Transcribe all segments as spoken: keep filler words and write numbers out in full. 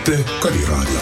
kuulate Kaliraadiot.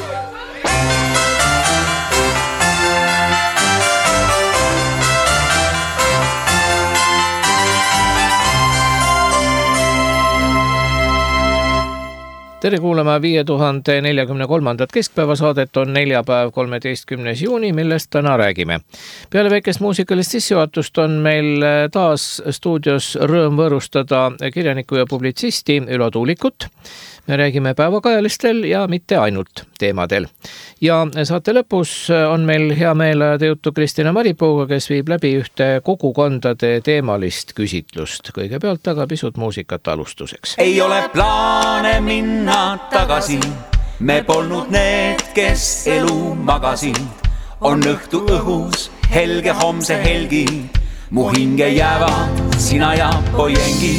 Tere kuulama viie tuhande neljakümne kolmandat keskpäevasaadet on neljapäev kolmeteistkümnes juuni, millest täna räägime. Peale väikest muusikalist sissejuhatust on meil taas stuudios rõõm võõrustada kirjaniku ja publitsisti Ülo Tuulikut. Me räägime päevakajalistel ja mitte ainult teemadel. Ja saate lõpus on meil hea meel ajada juttu Kristina Maripooga, kes viib läbi ühte kogukondade teemalist küsitlust. Kõigepealt aga pisut muusikat alustuseks. Ei ole plaane minna tagasi, me polnud need, kes elu magasid. On õhtu õhus, helge homse helgi, mu hinge jäävad sina ja pojengi.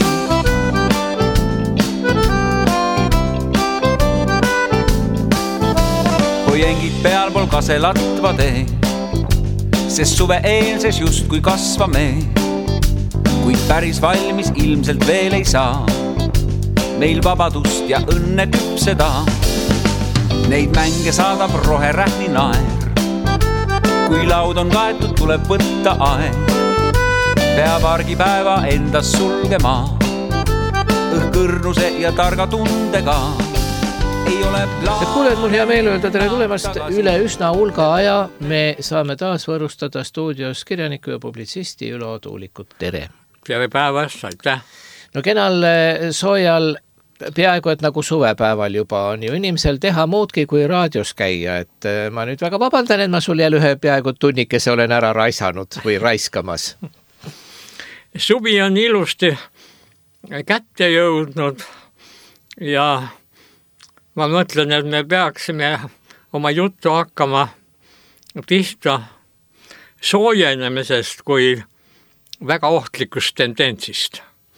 Pojengid pealpool kaselatva tee, sest suve eelses just kui kasvame, kuid päris valmis ilmselt veel ei saa. Meil vabadust ja õnne küpseda, neid mänge saadab roherähni naer. Kui laud on kaetud, tuleb võtta aeg, peab argipäeva endas sulgema, õhkõrnuse ja targa tundega. Et kuuled, mul hea meel öelda tere tulemast. Üle üsna hulga aja me saame taas võõrustada stuudios kirjaniku ja publitsisti Ülo Tuulikut. Tere! Tere päevast, aitäh! No kenal soojal peaaegu et nagu suvepäeval juba on ju inimesel teha muudki kui raadios käia. Et ma nüüd väga vabandan, et ma sul jälle ühe peaaegu tunnikese olen ära raisanud või raiskamas. Suvi on ilusti kätte jõudnud ja ma mõtlen, et me peaksime oma juttu hakkama pihta soojenemisest kui väga ohtlikust tendentsist.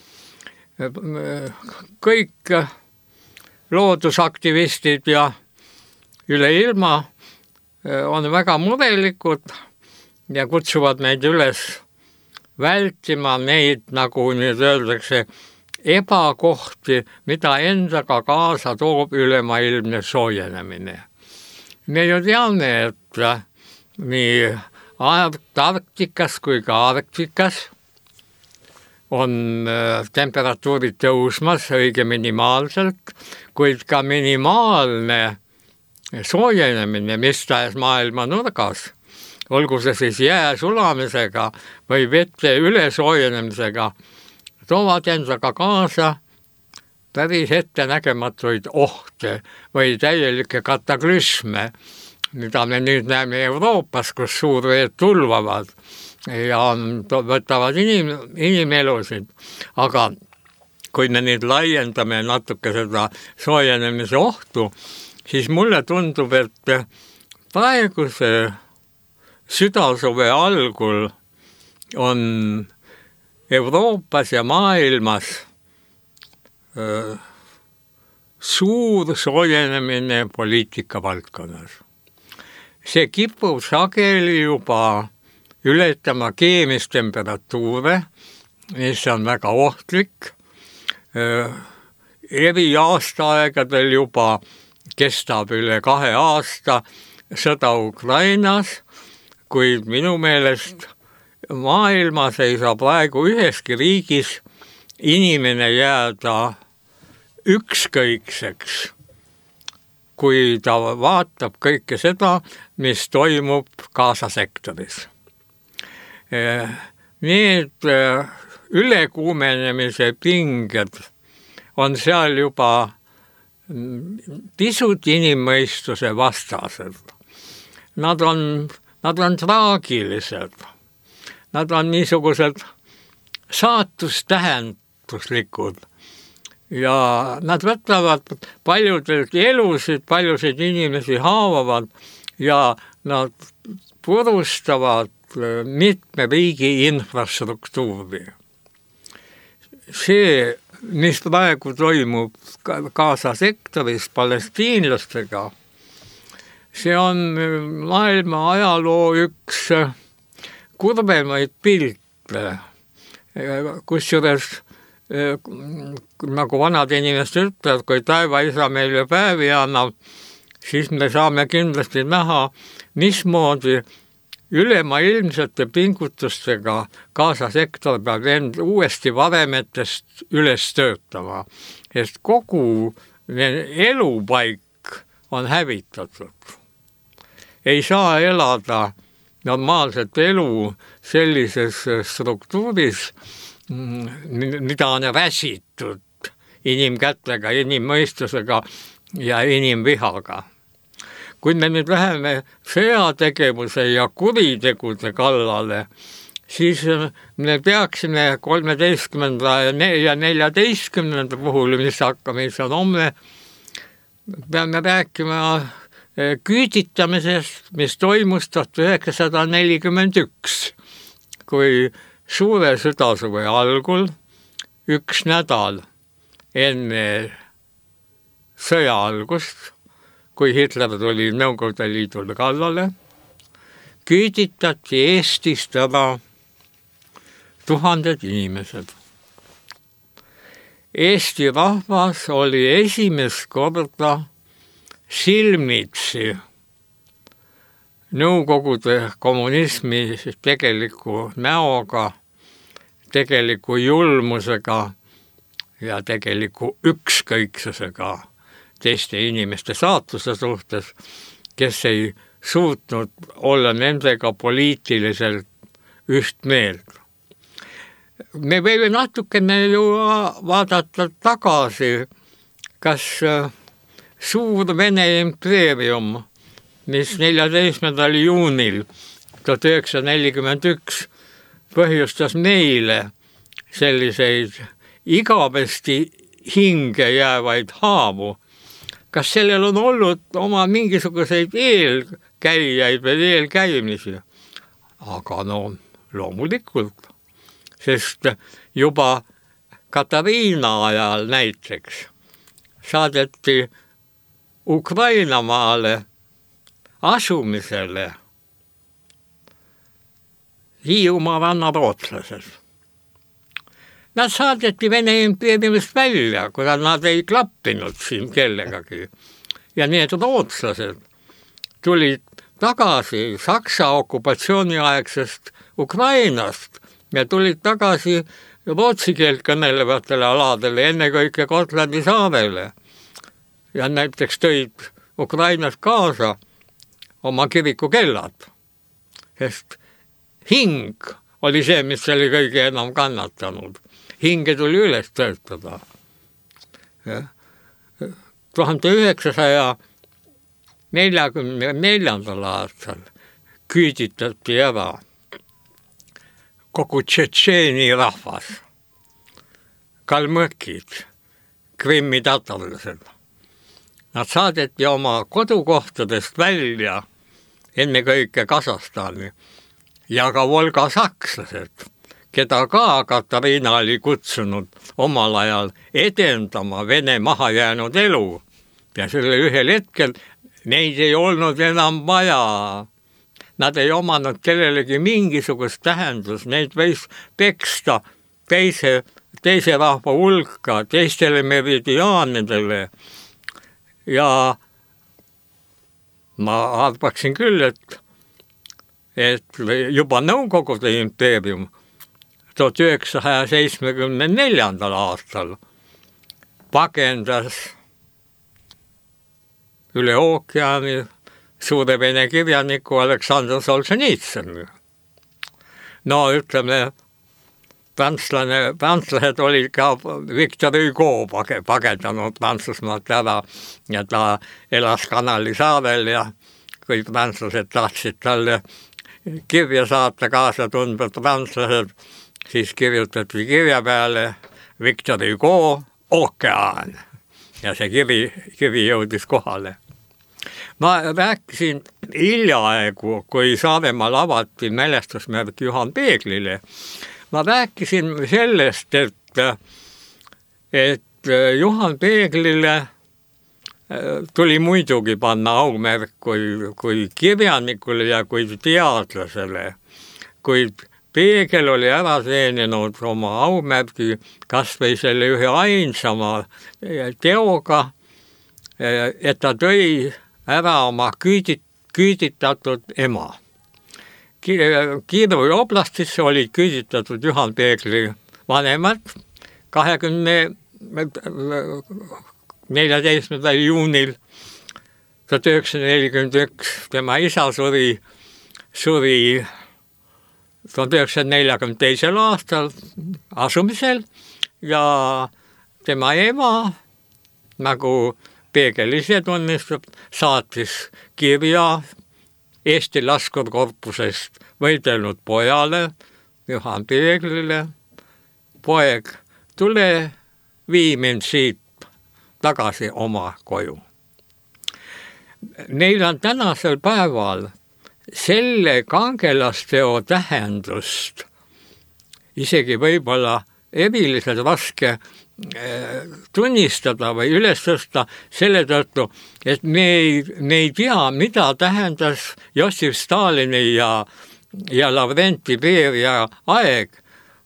Kõik loodusaktivistid ja üle ilma on väga murelikud ja kutsuvad meid üles vältima neid, nagu nüüd öeldakse, ebakohti, mida endaga kaasa toob ülemaailmne soojenemine. Me ju teame, et nii Arktikas kui ka Arktikas on temperatuurid tõusmas õige minimaalselt, kuid ka minimaalne soojenemine mis tahes maailma nurgas, olgu see siis jää sulamisega või vette üle soojenemisega, toovad endaga kaasa päris ette nägematuid ohte või täielikke kataklüsme, mida me nüüd näeme Euroopas, kus suurveed tulvavad ja võtavad inim, inimelusid. Aga kui me nüüd laiendame natuke seda soojenemise ohtu, siis mulle tundub, et praeguse südasuve algul on Euroopas ja maailmas öö, suur soojenemine poliitika valdkonnas. See kipub sageli juba ületama keemist temperatuure, mis on väga ohtlik. Öö, eri aastaaegadel juba kestab üle kahe aasta sõda Ukrainas, kuid minu meelest maailmas ei saa praegu üheski riigis inimene jääda ükskõikseks, kui ta vaatab kõike seda, mis toimub Gaza sektoris. Need ülekuumenemise pinged on seal juba pisut inimmõistuse vastased. Nad on, nad on traagilised. Nad on niisugused saatustähenduslikud ja nad võtavad paljusid elusid, paljusid inimesi haavavad ja nad purustavad mitme riigi infrastruktuuri. See, mis praegu toimub Gaza sektoris palestiinlastega, see on maailma ajaloo üks kurvemaid pilte, kusjuures nagu vanad inimesed ütlevad, kui taevaisa meile päevi annab, siis me saame kindlasti näha, mismoodi ülemaailmsete pingutustega kaasasektor peab end uuesti varemetest üles töötama, sest kogu elupaik on hävitatud. Ei saa elada normaalset elu sellises struktuuris, mida on räsitud inimkätega, inimmõistusega ja inimvihaga. Kui me nüüd läheme sõjategevuse ja kuritegude kallale, siis me peaksime kolmeteistkümnenda ja neljateistkümnenda puhul, mis hakkame, mis on homme, peame rääkima küüditamisest, mis toimus tuhat üheksasada nelikümmend üks, kui suure südasuve algul üks nädal enne sõja algust, kui Hitler tuli Nõukogude Liidule kallale, küüditati Eestist ära tuhanded inimesed. Eesti rahvas oli esimest korda silmitsi Nõukogude kommunismi tegeliku näoga, tegeliku julmusega ja tegeliku ükskõiksusega teiste inimeste saatuse suhtes, kes ei suutnud olla nendega poliitiliselt üht meelt. Me võime natukene ju vaadata tagasi, kas suur Vene impeerium, mis neljateistkümnendal juunil tuhat üheksasada nelikümmend üks põhjustas meile selliseid igavesti hinge jäävaid haavu, kas sellel on olnud oma mingisuguseid eelkäijaid või eelkäimisi? Aga no loomulikult, sest juba Katariina ajal näiteks saadeti Ukraina maale asumisele Hiiumaa rannarootlased. Nad saadeti Vene impeeriumist välja, kuna nad ei klappinud siin kellegagi. Ja need rootslased tulid tagasi Saksa okupatsiooniaegsest Ukrainast ja tulid tagasi rootsi keelt kõnelevatele aladele, ennekõike Gotlandi saarele. Ja näiteks tõid Ukrainas kaasa oma kirikukellad, sest hing oli see, mis oli kõige enam kannatanud. Hinge tuli üles töötada. tuhande üheksasaja neljakümne neljandal aastal küüditati ära kogu Tšetšeeni rahvas, kalmõkid, Krimmi tatarlased. Nad saadeti oma kodukohtadest välja ennekõike Kasahstani ja ka Volga sakslased, keda ka Katariina oli kutsunud omal ajal edendama Vene maha jäänud elu. Ja selle ühel hetkel neid ei olnud enam vaja. Nad ei omanud kellelegi mingisugust tähendus, neid võis peksta teise, teise rahva hulka, teistele meridiaanidele. Ja ma arvaksin küll, et, et juba Nõukogude impeerium tuhat üheksasaja seitsmekümne neljandal aastal pakendas üle ookeani suure vene kirjaniku Aleksandr Solženitsõni. No ütleme, prantslane, prantslased olid ka Victor Hugo pagendanud Prantsusmaalt ära ja ta elas Kanali saarel ja kui prantslased tahtsid talle kirja saata kaasa tundvad prantslased, siis kirjutati kirja peale Victor Hugo ookean ja see kiri, kiri jõudis kohale. Ma rääkisin hiljaaegu, kui Saaremaal avati mälestusmärk Juhan Peeglile. Ma rääkisin sellest, et, et Juhan Peeglile tuli muidugi panna aumärk kui, kui kirjanikule ja kui teadlasele, kuid Peegel oli ära teeninud oma aumärgi kas või selle ühe ainsama teoga, et ta tõi ära oma küüdit, küüditatud ema. Kiievi oblastisse olid küüditatud Juhan Peegli vanemad kahekümne neljateistkümnendal juunil tuhat üheksasada nelikümmend üks. Tema isa suri, suri tuhat üheksasada neljakümne teisel aastal asumisel ja tema ema, nagu Peegel ise tunnistab, saatis kirja Eesti laskurkorpusest võidelnud pojale, Juhan Peeglile: poeg, tule vii mind siit tagasi oma koju. Neil on tänasel päeval selle kangelasteo tähendust isegi võib-olla eriliselt raske tunnistada või üles tõsta selle tõttu, et me ei, me ei tea, mida tähendas Jossif Stalini ja, ja Lavrenti Beria aeg,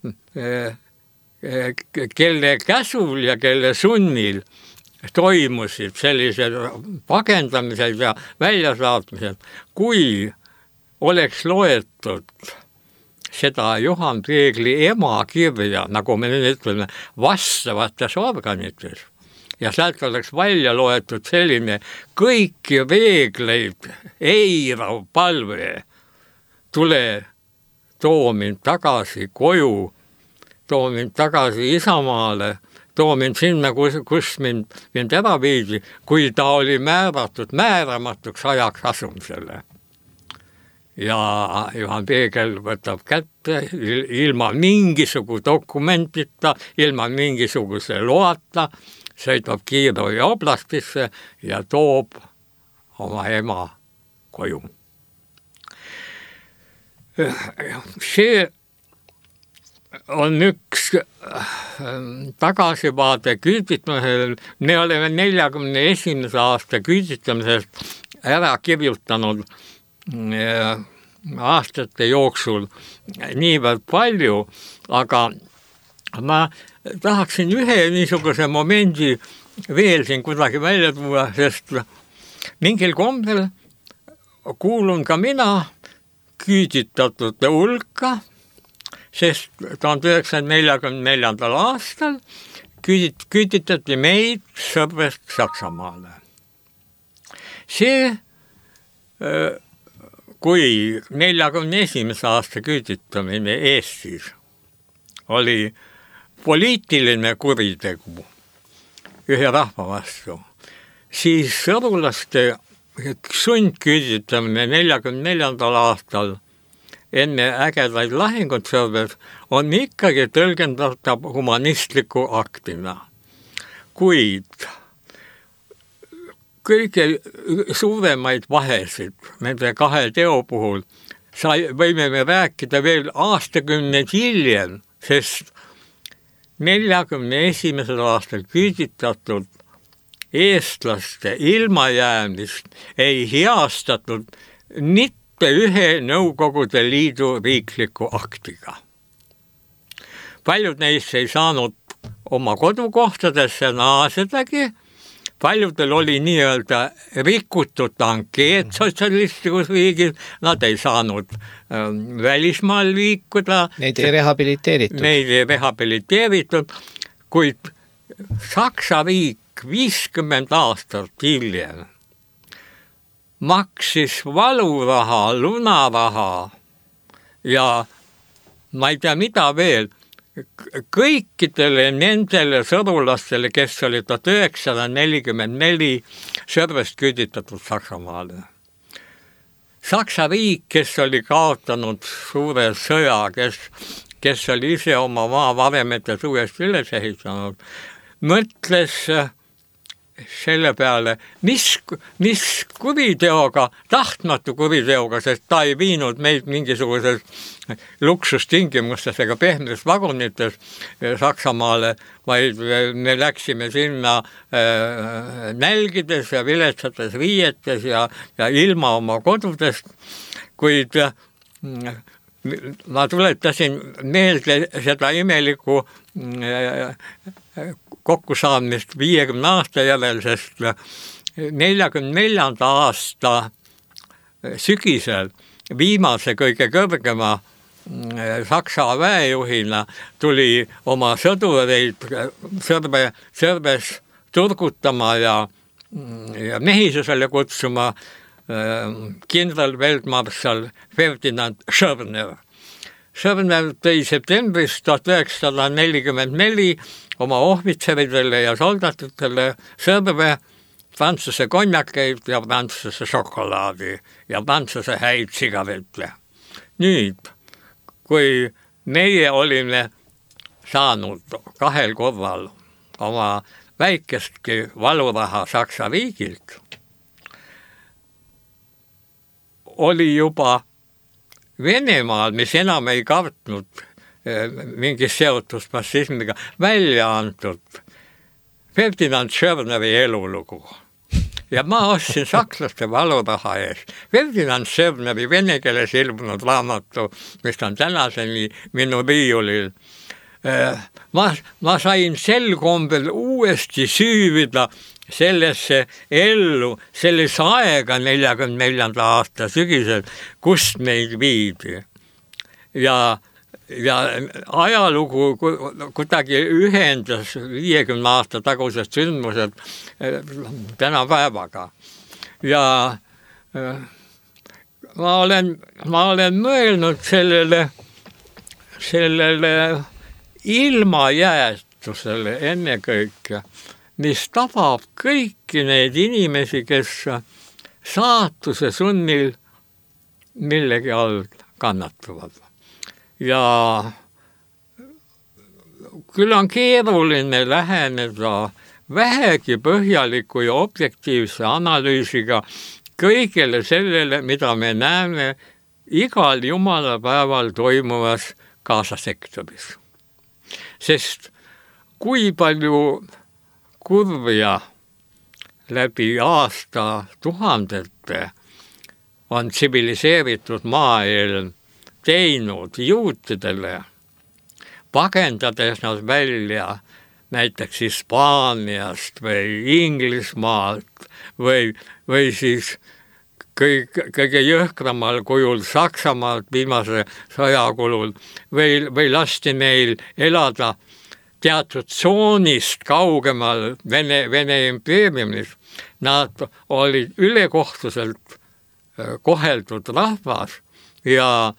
kelle käsul ja kelle sunnil toimusid sellised pagendamised ja väljasaatmised. Kui oleks loetud seda Juhan Peegli ema kirja, nagu me nüüd ütleme, vastavates organites ja sealt oleks välja loetud selline kõiki reegleid eirav palve: tule, too mind tagasi koju, too mind tagasi isamaale, too mind sinna, kus, kus mind, mind ära viidi, kui ta oli määratud määramatuks ajaks asumisele. Ja Juhan Peegel võtab kätte ilma mingisugu dokumentita, ilma mingisuguse loata, sõidab Kiievi oblastisse ja toob oma ema koju. See on üks tagasivaade küüditamisel. Me oleme neljakümne esimese aasta küüditamisest ära kirjutanud aastate jooksul niivõrd palju, aga ma tahaksin ühe niisuguse momendi veel siin kuidagi välja tuua, sest mingil kombel kuulun ka mina küüditatute hulka, sest tuhat üheksasada neljakümne neljandal aastal küüdit, küüditati meid Sõbrest Saksamaale. See kui neljakümne esimese aasta küüditamine Eestis oli poliitiline kuritegu ühe rahva vastu, siis sõdulaste sundküüditamine neljakümne neljandal aastal enne ägedaid lahingut Sõrbes on ikkagi tõlgendatav humanistliku aktina. Kuid kõige suuremaid vahesid nende kahe teo puhul sai, võime me rääkida veel aastakümneid hiljem, sest neljakümne esimesel aastal küüditatud eestlaste ilmajäämist ei heastatud mitte ühe Nõukogude Liidu riikliku aktiga. Paljud neist ei saanud oma kodukohtadesse naasedagi, paljudel oli nii-öelda rikutud ankeet sotsialistlikus riigis, nad ei saanud ähm, välismaal liikuda. Neid ei rehabiliteeritud. Neid ei rehabiliteeritud, kuid Saksa riik viiskümmend aastat hiljem maksis valuraha, lunaraha ja ma ei tea mida veel, kõikidele nendele sõdulastele, kes oli tuhat üheksasada nelikümmend neli Sõrbest küüditatud Saksamaale. Saksa riik, kes oli kaotanud suure sõja, kes, kes oli ise oma maavaremetes uuesti üles ehitanud, mõtles selle peale, mis, mis kuriteoga, tahtmatu kuriteoga, sest ta ei viinud meid mingisuguses luksustingimustes ega pehmes vagunites Saksamaale, vaid me läksime sinna äh, nälgides ja viletsates riietes ja, ja ilma oma kodudest, kuid äh, ma tuletasin meelde seda imelikku kokkusaamist viiekümne aasta järel, sest neljakümne neljanda aasta sügisel viimase kõige kõrgema Saksa väejuhina tuli oma sõdureid Sõrbe, Sõrbes turgutama ja, ja mehisusele kutsuma kindral Veldmarssal Ferdinand Schörner. Schörner tõi septembris tuhat üheksasada nelikümmend neli oma ohvitseridele ja soldatitele Sõrbe Prantsuse konjakeid ja Prantsuse šokolaadi ja Prantsuse häid sigarette. Nüüd, kui meie olime saanud kahel korral oma väikestki valuraha Saksa riigilt, oli juba Venemaal, mis enam ei kartnud mingi seotus fašismiga, välja antud Ferdinand Schörneri elulugu. Ja ma ostsin sakslaste valuraha ees Ferdinand Schörneri vene keeles ilmunud raamatu, mis on tänaseni minu riiulil. Ma, ma sain sel kombel uuesti süüvida sellesse ellu, sellesse aega neljakümne neljanda aasta sügisel, kust meid viidi. Ja ja ajalugu kuidagi ühendas viiekümne aasta tagused sündmused tänapäevaga. Ja ma olen, ma olen mõelnud sellele, sellele ilmajäetusele ennekõike, mis tabab kõiki neid inimesi, kes saatuse sunnil millegi all kannatavad. Ja küll on keeruline läheneda vähegi põhjaliku ja objektiivse analüüsiga kõigele sellele, mida me näeme igal jumalapäeval toimuvas kaasasektoris. Sest kui palju kurvia läbi aasta tuhandete on tsiviliseeritud maailm teinud juutidele, pagendades nad välja näiteks Hispaaniast või Inglismaalt või, või siis kõik, kõige jõhkramal kujul Saksamaalt viimase sõja kulul või, või lasti neil elada teatud tsoonist kaugemal Vene, Vene impeeriumis. Nad olid ülekohtuselt koheldud rahvas ja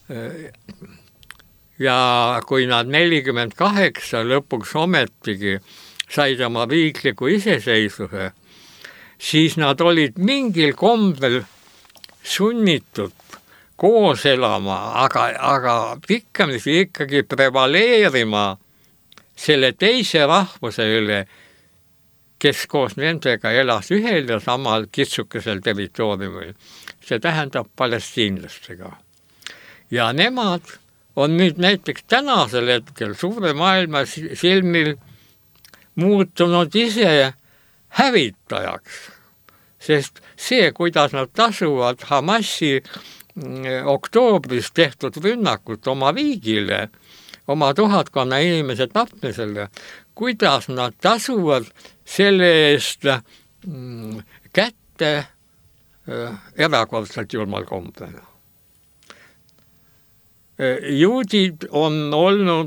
ja kui nad nelikümmend kaheksa lõpuks ometigi said oma riikliku iseseisvuse, siis nad olid mingil kombel sunnitud koos elama, aga, aga pikkamisi ikkagi prevaleerima selle teise rahvuse üle, kes koos nendega elas ühel ja samal kitsukesel territooriumil. See tähendab palestiinlastega. Ja nemad on nüüd näiteks tänasel hetkel suure maailma silmil muutunud ise hävitajaks, sest see, kuidas nad tasuvad Hamasi oktoobris tehtud rünnakut oma riigile, oma tuhatkonna inimese tapmisele, kuidas nad tasuvad selle eest kätte erakordselt julmal kombel. Juudid on olnud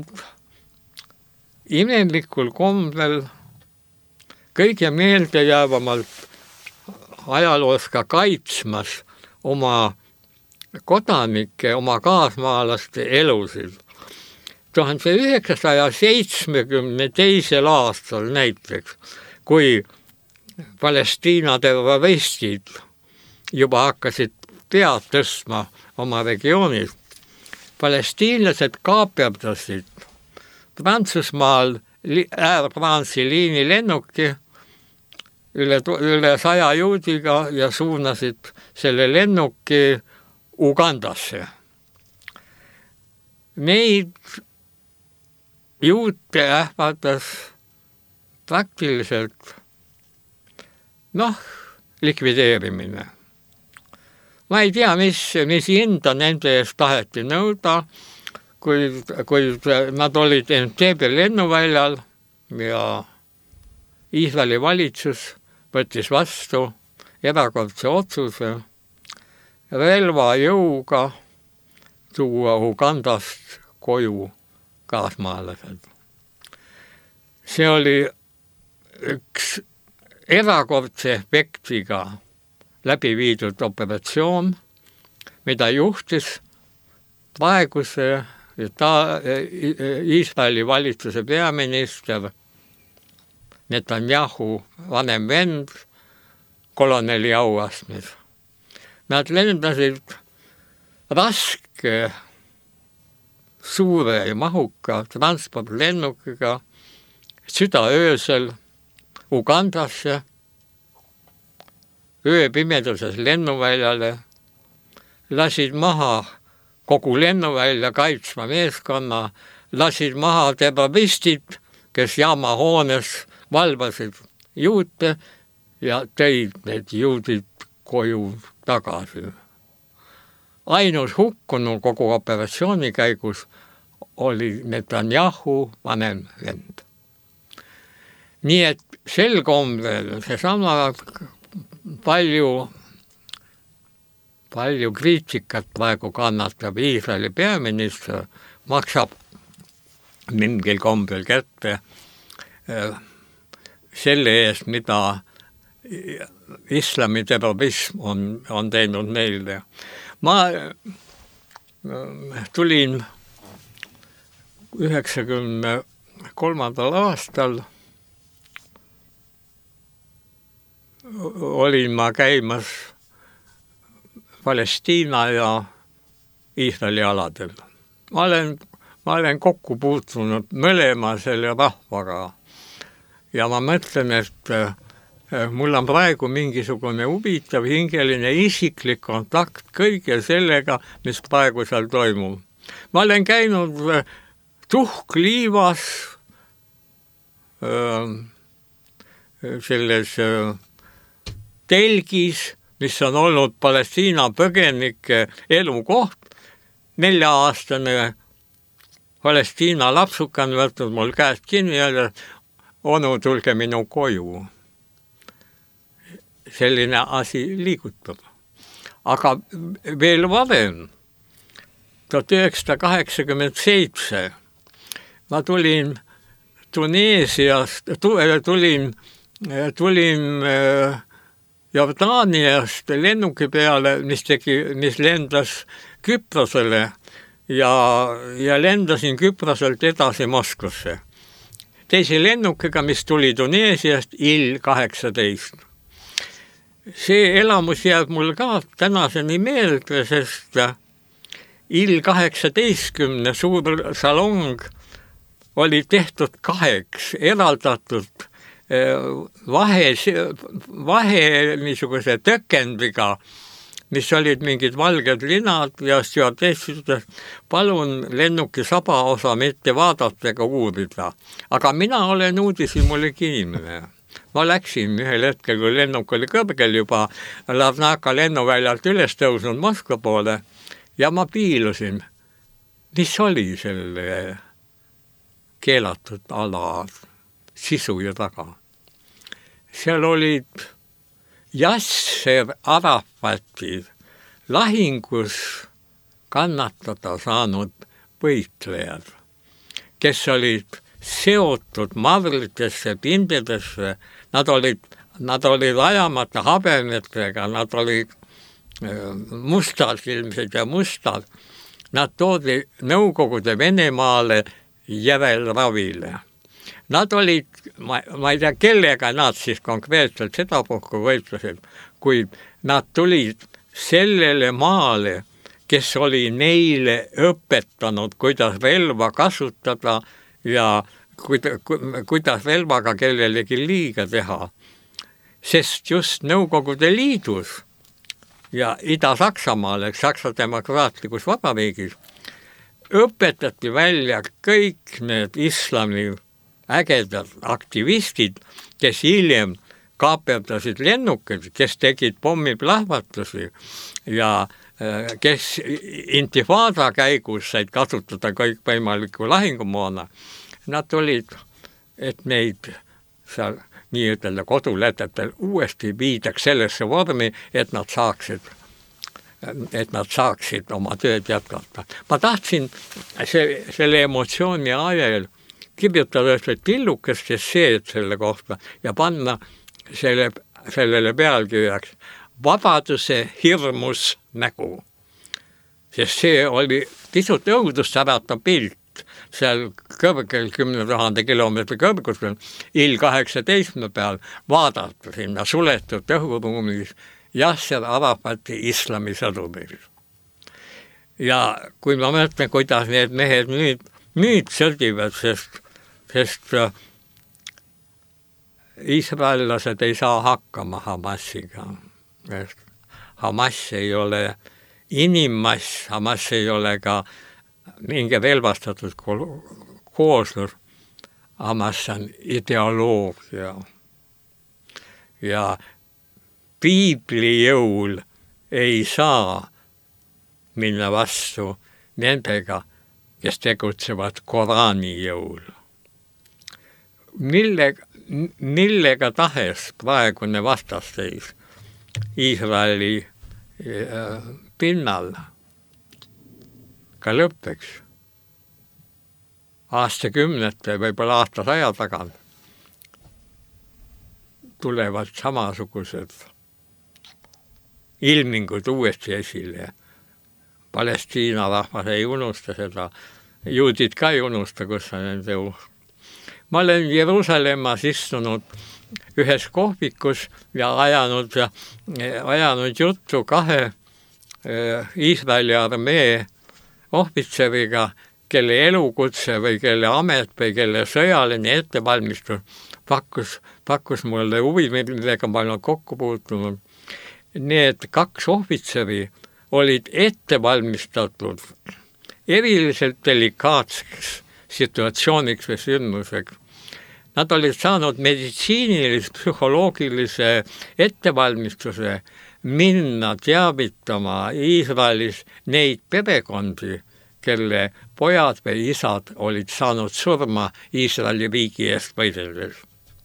imelikul kombel kõige meeldejäävamalt ajaloos ka kaitsmas oma kodanike, oma kaasmaalaste elusid. tuhande üheksasaja seitsmekümne teisel aastal näiteks, kui Palestiina terroristid juba hakkasid pead tõstma oma regioonis, palestiinlased kaaperdasid Prantsusmaal Air France'i liini lennuki üle, üle saja juudiga ja suunasid selle lennuki Ugandasse. Neid juute ähvardas praktiliselt noh, likvideerimine. ma ei tea, mis, mis hinda nende eest taheti nõuda, kui, kui nad olid Entebbe lennuväljal ja Iisraeli valitsus võttis vastu erakordse otsuse relvajõuga tuua Ugandast koju kaasmaalased. See oli üks erakordse efektiga läbi viidud operatsioon, mida juhtis praeguse ta, Iisraeli valitsuse peaminister Netanyahu vanem vend koloneli auastmes. Nad lendasid raske, suure ja mahuka transportlennukiga südaöösel Ugandasse, ööpimeduses lennuväljale, lasid maha kogu lennuvälja kaitsma meeskonna, lasid maha terroristid, kes jaamahoones valvasid juute ja tõid need juudid koju tagasi. Ainus hukkunu kogu operatsiooni käigus oli Netanyahu vanem vend. Nii et sel kombel see sama palju, palju kriitikat praegu kannatab Iisraeli peaminister, maksab mingil kombel kätte selle eest, mida islami terrorism on, on teinud neile. Ma tulin üheksakümne kolmandal aastal, olin ma käimas Palestiina ja Iisraeli aladel. Ma olen, ma olen kokku puutunud mõlema selle rahvaga ja ma mõtlen, et mul on praegu mingisugune huvitav hingeline isiklik kontakt kõige sellega, mis praegu seal toimub. Ma olen käinud Tuhkliivas selles telgis, mis on olnud Palestiina põgenike elukoht. Nelja-aastane Palestiina lapsukan võtnud mul käest kinni ja onu, tulge minu koju. Selline asi liigutab. Aga veel varem, tuhat üheksasada kaheksakümmend seitse, ma tulin Tuneesiast, tulin, tulin Jordaaniast lennuki peale, mis, tegi, mis lendas Küprosele ja, ja lendasin Küproselt edasi Moskvasse. Teise lennukiga, mis tuli Tuneesiast, Il kaheksateist. See elamus jääb mul ka tänaseni meelde, sest Il kaheksateistkümne suur salong oli tehtud kaheks, eraldatud vahe, vahe niisuguse tõkendiga, mis olid mingid valged linad ja stjuardess ütles, palun lennuki sabaosa mitte vaadata ega uurida. Aga mina olen uudishimulik inimene. Ma läksin ühel hetkel, kui lennuk oli kõrgel juba Larnaka lennuväljalt üles tõusnud Moskva poole ja ma piilusin, mis oli selle keelatud ala sisu ja taga. Seal olid Yasser Arafati lahingus kannatada saanud võitlejad, kes olid seotud mavritesse, pindedesse, nad olid, nad olid ajamata habemetega, nad olid mustad ilmselt ja mustad. Nad toodi Nõukogude Venemaale järelravile. Nad olid, ma, ma ei tea, kellega nad siis konkreetselt seda puhku võitlesid, kuid nad tulid sellele maale, kes oli neile õpetanud, kuidas relva kasutada ja kuidas relvaga kellelegi liiga teha. Sest just Nõukogude Liidus ja Ida-Saksamaal, Saksa demokraatlikus vabariigis, õpetati välja kõik need islami ägedad aktivistid, kes hiljem kaaperdasid lennukid, kes tegid pommiplahvatusi ja kes intifada käigus said kasutada kõik võimalikku lahingumoona. Nad olid, et neid seal nii ütelda koduletetel uuesti viidaks sellesse vormi, et nad saaksid et nad saaksid oma tööd jätkata. Ma tahtsin see, selle emotsiooni ajal kirjutada ühte tillukest esseed selle kohta ja panna selle, sellele pealkirjaks vabaduse hirmus nägu. Sest see oli pisut õudust äratav pilt seal kõrgel kümne tuhande kilomeetri kõrgusel il kaheksateistkümne peal vaadata sinna suletud õhuruumis Yasser Arafati islami sõdumil. Ja kui ma mõtlen, kuidas need mehed nüüd, nüüd sõdivad, sest, sest iisraellased ei saa hakkama Hamasiga. Hamas ei ole inimmass, Hamas ei ole ka mingi relvastatud kooslus. Hamas on ideoloogia. Ja piibli jõul ei saa minna vastu nendega, kes tegutsevad Korani jõul. Millega, millega tahes praegune vastasteis Iisraeli pinnal ka lõppeks aastakümnete, võib-olla aastasaja tagant tulevad samasugused ilmingud uuesti esile. Palestiina rahvas ei unusta seda, juudid ka ei unusta, kus on nende uus. Ma olen Jeruusalemmas istunud ühes kohvikus ja ajanud, ajanud juttu kahe Iisraeli armee ohvitseriga, kelle elukutse või kelle amet või kelle sõjaline ettevalmistus pakkus, pakkus mulle huvi, millega ma olen kokku puutunud. Need kaks ohvitseri olid ettevalmistatud eriliselt delikaatseks situatsiooniks või sündmuseks. Nad olid saanud meditsiinilise, psühholoogilise ettevalmistuse minna teavitama Iisraelis neid perekondi, kelle pojad või isad olid saanud surma Iisraeli riigi eest võideldes.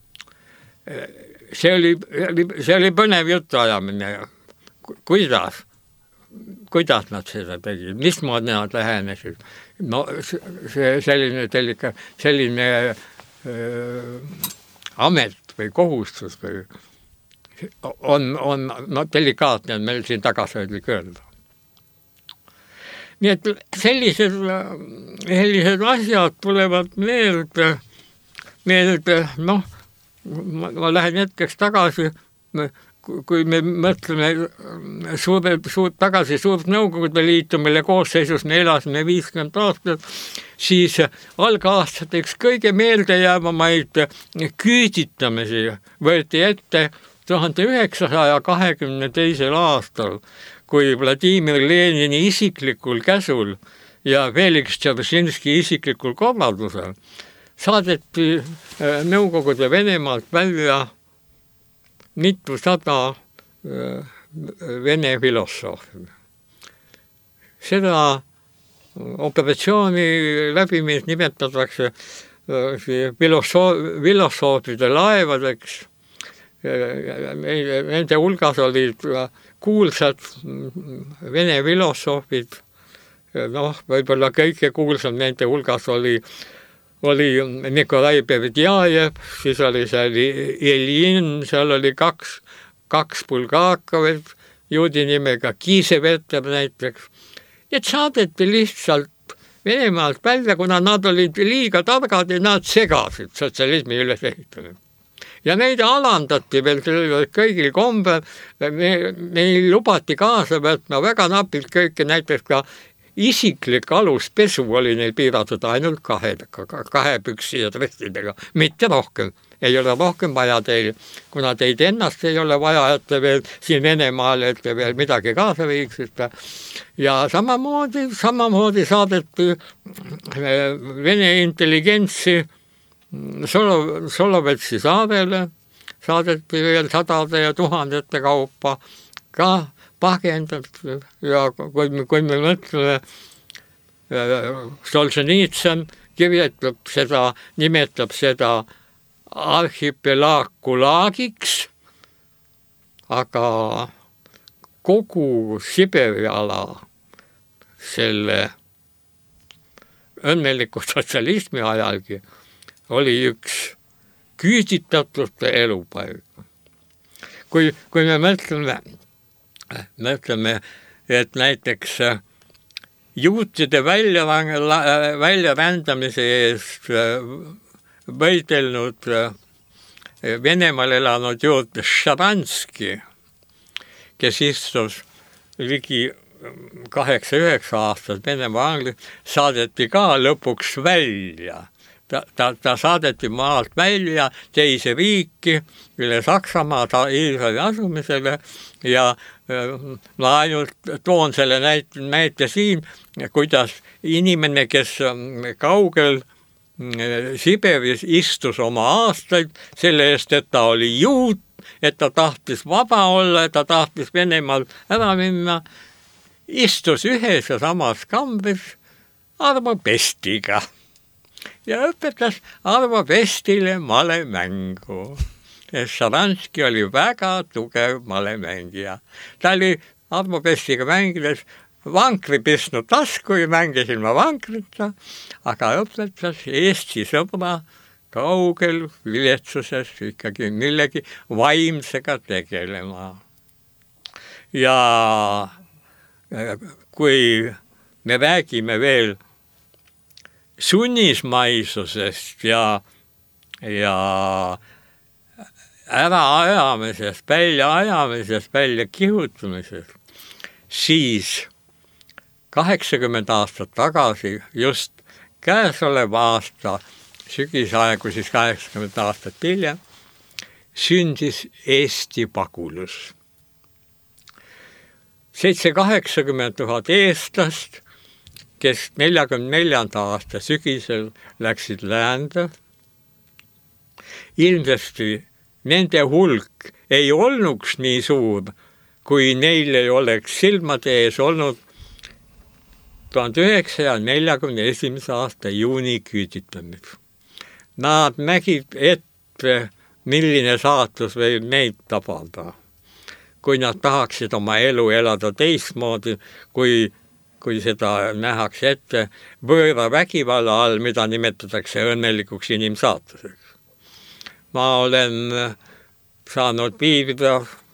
See oli, see oli põnev jutu ajamine. Kuidas? Kuidas nad seda tegid? Mismoodi nad lähenesid? No see selline, delika, selline äh, amet või kohustus või on, on no, delikaatne, meil siin tagasihoidlik öelda. Nii et sellised, sellised asjad tulevad meelde, meelde, noh, ma, ma lähen hetkeks tagasi, kui me mõtleme suure, suur, tagasi suurt Nõukogude Liitu, mille koosseisus me elasime viiskümmend aastat, siis algaastateks kõige meeldejäävamaid küüditamisi võeti ette tuhande üheksasaja kahekümne teisel aastal, kui Vladimir Lenini isiklikul käsul ja Felix Dzeržinski isiklikul korraldusel saadeti Nõukogude Venemaalt välja mitusada vene filosoofi. Seda operatsiooni läbimist nimetatakse filosoofide laevadeks. Nende hulgas olid kuulsad vene filosoofid, noh, võib-olla kõige kuulsam nende hulgas oli oli Nikolai Berdjajev, siis oli seal Iljin, seal oli kaks, kaks Bulgakovit, juudi nimega Kiiseveter näiteks. Need saadeti lihtsalt Venemaalt välja, kuna nad olid liiga targad ja nad segasid sotsialismi üles ehitanud. Ja neid alandati veel kõigil kombel, neil lubati kaasa võtma väga napilt kõike, näiteks ka isiklik aluspesu oli neil piiratud ainult kahe, kahe püksi ja dressidega, mitte rohkem. Ei ole rohkem vaja teil, kuna teid ennast ei ole vaja, et te veel siin Venemaal, et te veel midagi kaasa viiksite. Ja samamoodi, samamoodi saadeti Vene intelligentsi Solo, Solovetsi saarele, saadeti veel sadade ja tuhandete kaupa ka pagendat ja kui me, kui me mõtleme, Solženitsõn kirjetab seda, nimetab seda arhipelaagkulaagiks, aga kogu Siberi ala selle õnneliku sotsialismi ajalgi oli üks küüditatute elupaik. Kui, kui me mõtleme, mõtleme, et näiteks juutide välja, välja rändamise eest võidelnud Venemaal elanud juut Šaranski, kes istus ligi kaheksa-üheksa aastat Venemaa Angli, saadeti ka lõpuks välja. Ta, ta, ta saadeti maalt välja teise riiki, üle Saksamaa ta Iisraeli asumisele ja ma ainult toon selle näite, näite siin, kuidas inimene, kes kaugel Siberis istus oma aastaid selle eest, et ta oli juut, et ta tahtis vaba olla, et ta tahtis Venemaal ära minna, istus ühes ja samas kambris Arvo Pestiga ja õpetas Arvo Pestile malemängu. Šaranski oli väga tugev malemängija. Ta oli Arvo Pestiga mängides vankri pistnud tasku ja mängisin ma vankrita, aga õpetas Eesti sõbra kaugel viletsuses ikkagi millegi vaimsega tegelema. Ja kui me räägime veel sunnismaisusest ja, ja äraajamisest, välja ajamisest, välja kihutamisest, siis kaheksakümmend aastat tagasi, just käesolev aasta, sügisaegu siis kaheksakümmend aastat hiljem, sündis Eesti pagulus. seitse kaheksakümmend tuhat eestlast, kes neljakümne neljanda aasta sügisel läksid läände. Ilmsesti nende hulk ei olnuks nii suur, kui neil ei oleks silmade ees olnud tuhande üheksasaja neljakümne esimese aasta juuni küüditamist. Nad nägid ette, milline saatus võib neid tabada, kui nad tahaksid oma elu elada teistmoodi, kui, kui seda nähakse ette võõra vägivalla all, mida nimetatakse õnnelikuks inimsaatuseks. Ma olen saanud viibida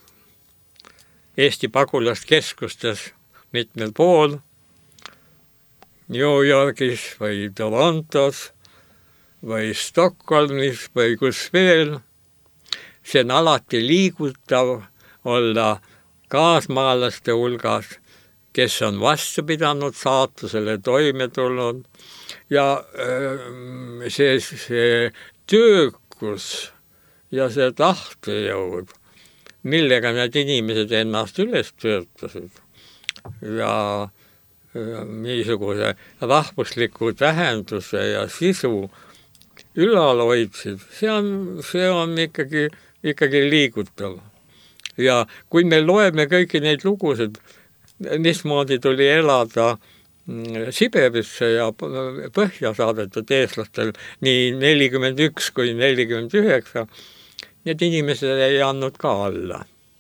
Eesti pagulaskeskustes mitmel pool, New Yorgis või Torontos või Stockholmis või kus veel. See on alati liigutav olla kaasmaalaste hulgas, kes on vastu pidanud saatusele toime tulnud ja see, see töökus ja see tahtejõud, millega need inimesed ennast üles töötasid ja niisuguse rahvusliku tähenduse ja sisu ülal hoidsid, see on, see on ikkagi, ikkagi liigutav. Ja kui me loeme kõiki neid lugusid, mismoodi tuli elada Siberisse ja põhja saadetud eestlastel nii nelikümmend üks kui nelikümmend üheksa, need inimesed ei andnud ka alla.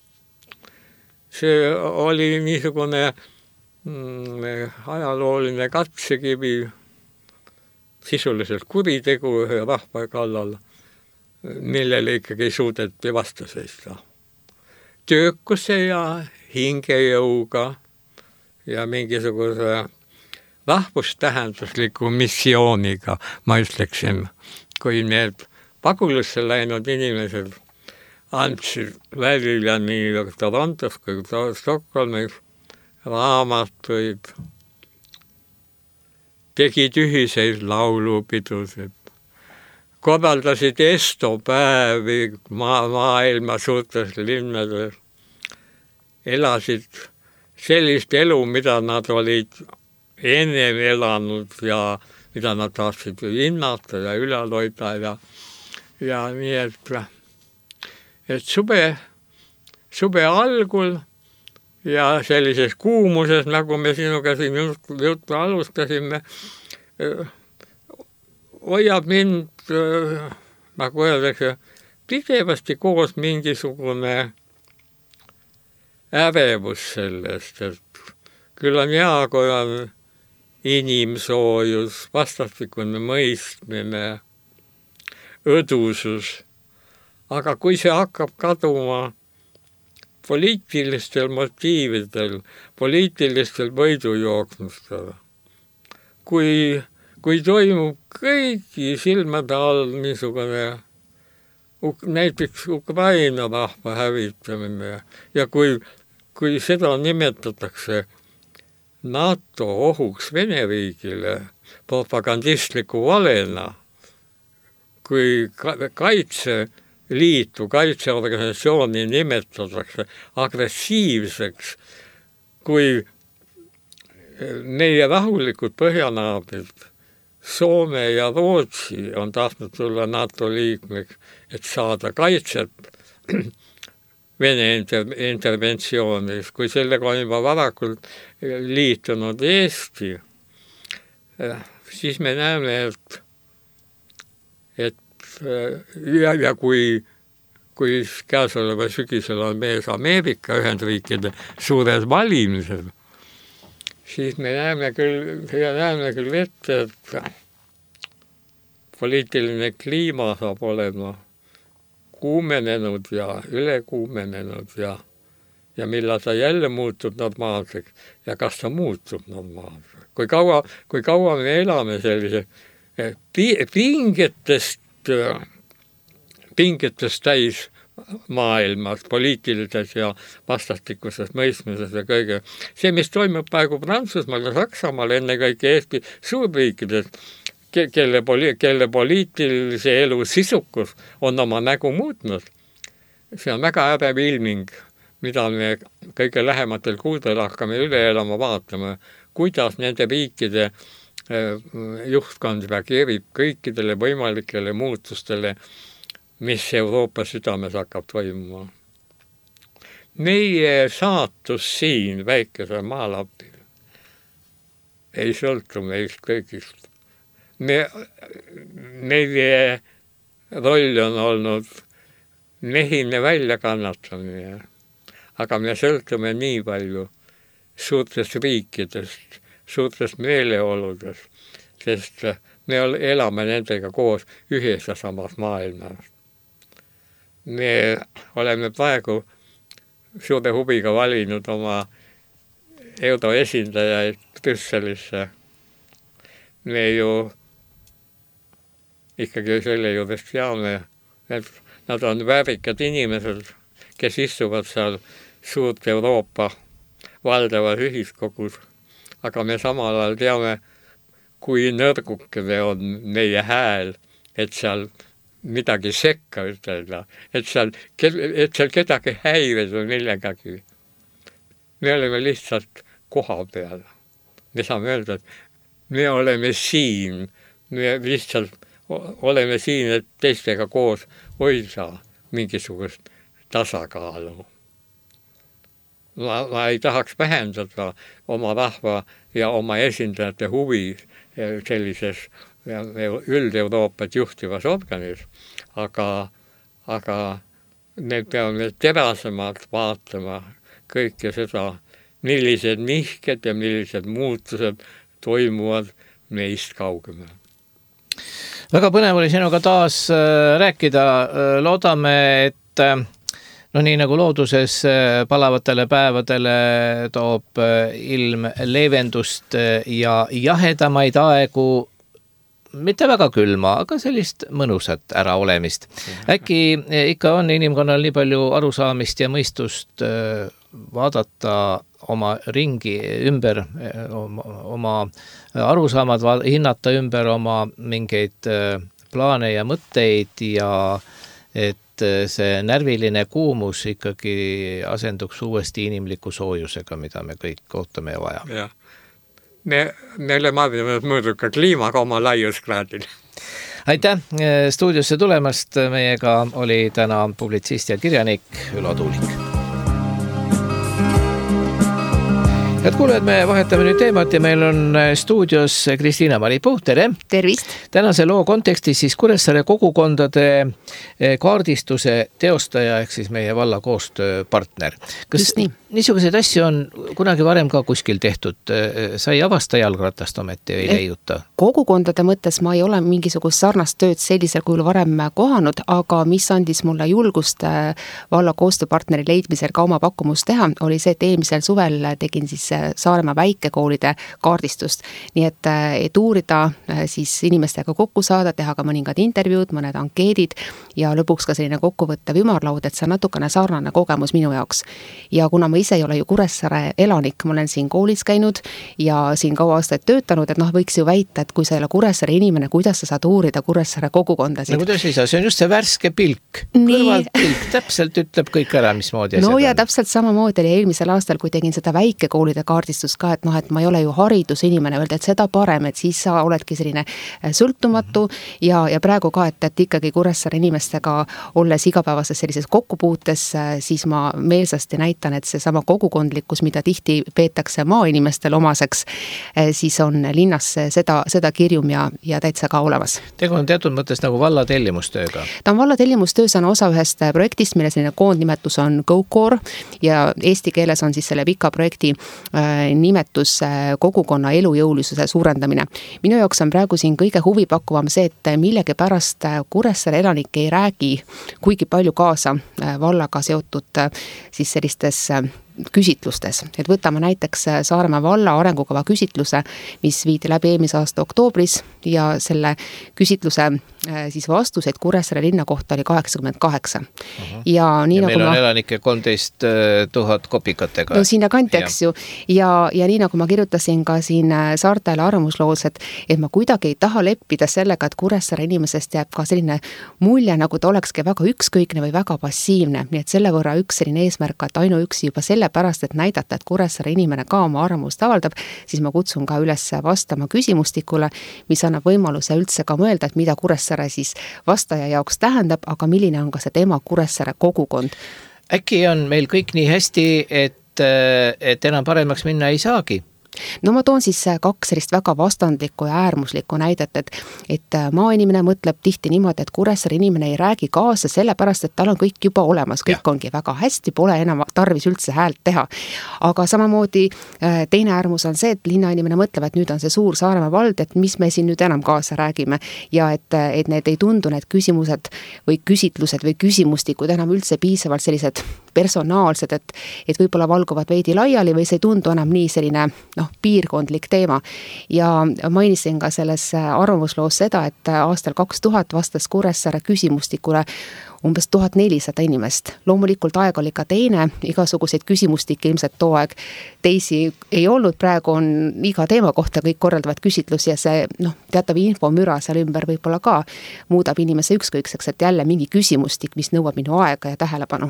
See oli niisugune ajalooline katsekivi, sisuliselt kuritegu ühe rahva kallal, millele ikkagi suudeti vastu seista. Töökuse ja hingejõuga ja mingisuguse rahvustähendusliku missiooniga, ma ütleksin, kui need pagulusse läinud inimesed andsid välja nii Torontos kui Stockholmis raamatuid, tegid ühiseid laulupidusid, korraldasid estopäevi ma- maailma suurtes linnades, elasid sellist elu, mida nad olid ennem elanud ja mida nad tahtsid hinnata ja ülal hoida ja, ja nii, et et suve, suve algul ja sellises kuumuses, nagu me sinuga siin juttu alustasime, hoiab mind, nagu öeldakse, pidevasti koos mingisugune ärevus sellest, et küll on hea, kui on inimsoojus, vastastikune mõistmine, õdusus, aga kui see hakkab kaduma poliitilistel motiividel, poliitilistel võidujooksmustel, kui, kui toimub kõigi silmade all niisugune näiteks Ukraina rahva hävitamine ja kui, kui seda nimetatakse NATO ohuks Vene riigile propagandistliku valena, kui kaitseliitu, kaitseorganisatsiooni nimetatakse agressiivseks, kui meie rahulikud põhjanaabrid Soome ja Rootsi on tahtnud tulla NATO liikmeks, et saada kaitset Vene inter- interventsioonis, kui sellega on juba varakult liitunud Eesti, siis me näeme, et, et ja, ja kui, kui käesoleva sügisel on mees Ameerika Ühendriikide suured valimised, siis me näeme küll, näeme küll ette, et poliitiline kliima saab olema kuumenenud ja ülekuumenenud ja, ja millal ta jälle muutub normaalseks ja kas ta muutub normaalseks. Kui kaua, kui kaua me elame sellise pingetest, pingetest täis maailmas, poliitilises ja vastastikuses mõistmises ja kõige. See, mis toimub praegu Prantsusmaal ja Saksamaal, enne kõike Eesti suurriikides, kelle, poli- kelle poliitilise elu sisukus on oma nägu muutnud. See on väga ärev ilming, mida me kõige lähematel kuudel hakkame üle elama vaatama, kuidas nende riikide juhtkond reageerib kõikidele võimalikele muutustele, mis Euroopa südames hakkab toimuma. Meie saatus siin väikese maalapil ei sõltu meist kõigist. Me, meie roll on olnud mehine väljakannatamine, aga me sõltume nii palju suurtest riikidest, suurtest meeleoludest, sest me elame nendega koos ühes ja samas maailmas. Me oleme praegu suure huviga valinud oma euro esindajaid Brüsselisse. Me ju ikkagi selle juures teame, et nad on väärikad inimesed, kes istuvad seal suurt Euroopa valdavas ühiskogus, aga me samal ajal teame, kui nõrgukene on meie hääl, et seal midagi sekka ütelda, et seal, et seal kedagi häired või millegagi. Me oleme lihtsalt koha peal. Me saame öelda, et me oleme siin, me lihtsalt oleme siin, et teistega koos hoida mingisugust tasakaalu. Ma, ma ei tahaks vähendada oma rahva ja oma esindajate huvi sellises üld-Euroopat juhtivas organis, aga, aga me peame terasemalt vaatama kõike seda, millised nihked ja millised muutused toimuvad meist kaugemal. Väga põnev oli sinuga taas rääkida. Loodame, et no nii nagu looduses palavatele päevadele toob ilm leevendust ja jahedamaid aegu, mitte väga külma, aga sellist mõnusat äraolemist. Äkki ikka on inimkonnal nii palju arusaamist ja mõistust vaadata oma ringi ümber, oma, oma arusaamad, hinnata ümber oma mingeid plaane ja mõtteid ja et see närviline kuumus ikkagi asenduks uuesti inimliku soojusega, mida me kõik ootame ja vaja. Ja. Me, me oleme mõõduka kliimaga oma laiuskraadil. aitäh stuudiosse tulemast, meiega oli täna publitsist ja kirjanik Ülo Tuulik. Head kuulajad, me vahetame nüüd teemat ja meil on stuudios Kristiina-Mari Puh, tere! Tervist! Tänase loo kontekstis siis Kuressaare kogukondade kaardistuse teostaja ehk siis meie valla koostööpartner. Kas niisuguseid asju on kunagi varem ka kuskil tehtud? Sai avasta jalgratast ometi või leiuta? Kogukondade mõttes ma ei ole mingisugust sarnast tööd sellisel kujul varem kohanud, aga mis andis mulle julgust valla koostööpartneri leidmisel ka oma pakkumus teha, oli see, et eelmisel suvel tegin siis Saaremaa väikekoolide kaardistust. Nii et, et uurida siis inimestega kokku saada, teha ka mõningad intervjuud, mõned ankeedid ja lõpuks ka selline kokkuvõttev ümarlaud, et see on natukene sarnane kogemus minu jaoks. Ja kuna ma ise ei ole ju Kuressaare elanik, ma olen siin koolis käinud ja siin kaua aastaid töötanud, et noh, võiks ju väita, et kui sa ei ole Kuressaare inimene, kuidas sa saad uurida Kuressaare kogukondasid? No kuidas ei saa, see on just see värske pilk. Kõrvalt pilk, täpselt ütleb kõik ära, mismoodi no ja on. Täpselt samamoodi oli eelmisel aastal, kui tegin seda väikekoolide kaardistus ka, et noh, et ma ei ole ju haridusinimene, öelda, et seda parem, et siis sa oledki selline sõltumatu ja, ja praegu ka, et, et ikkagi Kuressaare inimestega olles igapäevases sellises kokkupuutes, siis ma meelsasti näitan, et see sama kogukondlikkus, mida tihti peetakse maainimestel omaseks, siis on linnas seda, seda kirjum ja, ja täitsa ka olemas. Tegu on teatud mõttes nagu valla tellimustööga. Ta on valla tellimustöö, see on osa ühest projektist, mille selline koondnimetus on GoCore ja eesti keeles on siis selle pika projekti nimetus kogukonna elujõulisuse suurendamine. Minu jaoks on praegu siin kõige huvipakkuvam see, et millegi pärast Kuressaare elanik ei räägi kuigi palju kaasa vallaga seotud siis sellistes küsitlustes. Et võtame näiteks Saaremaa valla arengukava küsitluse, mis viidi läbi eelmise aasta oktoobris ja selle küsitluse siis vastuseid Kuressaare linna kohta oli kaheksakümmend kaheksa. Uh-huh. Ja, nii ja nagu meil on ma... elanike kolmteist tuhat kopikatega. No sinna kanti, eks ju. Ja, ja nii nagu ma kirjutasin ka siin Saartele arvamusloos, et, et ma kuidagi ei taha leppida sellega, et Kuressaare inimesest jääb ka selline mulje, nagu ta olekski väga ükskõikne või väga passiivne. Nii et selle võrra üks selline eesmärk, et ainuüksi juba selle pärast, et näidata, et Kuressaare inimene ka oma arvamust avaldab, siis ma kutsun ka üles vastama küsimustikule, mis annab võimaluse üldse ka mõelda, et mida Kuressaare siis vastaja jaoks tähendab, aga milline on ka see tema Kuressaare kogukond. Äkki on meil kõik nii hästi, et, et enam paremaks minna ei saagi? No ma toon siis kaks sellist väga vastandlikku ja äärmuslikku näidet, et, et maainimene mõtleb tihti niimoodi, et Kuressaare inimene ei räägi kaasa sellepärast, et tal on kõik juba olemas, kõik ja. Ongi väga hästi, pole enam tarvis üldse häält teha. Aga samamoodi teine äärmus on see, et linnainimene mõtleb, et nüüd on see suur Saaremaa vald, et mis me siin nüüd enam kaasa räägime ja et, et need ei tundu need küsimused või küsitlused või küsimustikud enam üldse piisavalt sellised personaalsed, et, et võib-olla valguvad veidi laiali või see ei tundu enam nii selline noh, piirkondlik teema. Ja mainisin ka selles arvamusloos seda, et aastal kaks tuhat vastas Kuressaare küsimustikule umbes tuhat nelisada inimest. Loomulikult aeg oli ka teine, igasuguseid küsimustikke ilmselt too aeg teisi ei olnud, praegu on iga teema kohta kõik korraldavad küsitlusi ja see noh, teatav infomüra seal ümber võib-olla ka muudab inimese ükskõikseks, et jälle mingi küsimustik, mis nõuab minu aega ja tähelepanu.